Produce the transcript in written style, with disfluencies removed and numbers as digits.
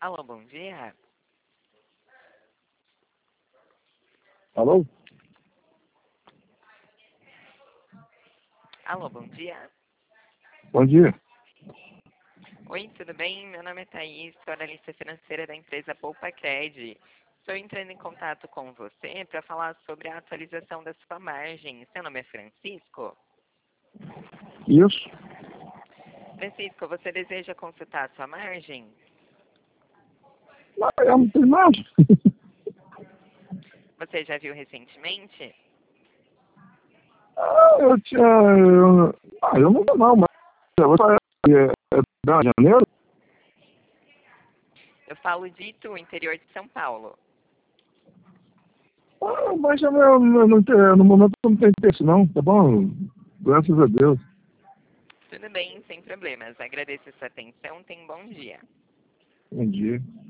Alô, bom dia. Alô? Alô, bom dia. Bom dia. Oi, tudo bem? Meu nome é Thaís, sou analista financeira da empresa Poupa Cred. Estou entrando em contato com você para falar sobre a atualização da sua margem. Seu nome é Francisco? Isso? Francisco, você deseja consultar a sua margem? Não, eu não tenho nada. Você já viu recentemente? Eu tinha... eu não tenho não, mas... Você é da Janeiro? Eu falo de Itu, interior de São Paulo. Mas eu não tenho, no momento eu não tenho interesse não, tá bom? Graças a Deus. Tudo bem, sem problemas. Agradeço a sua atenção. Tenha um bom dia. Bom dia.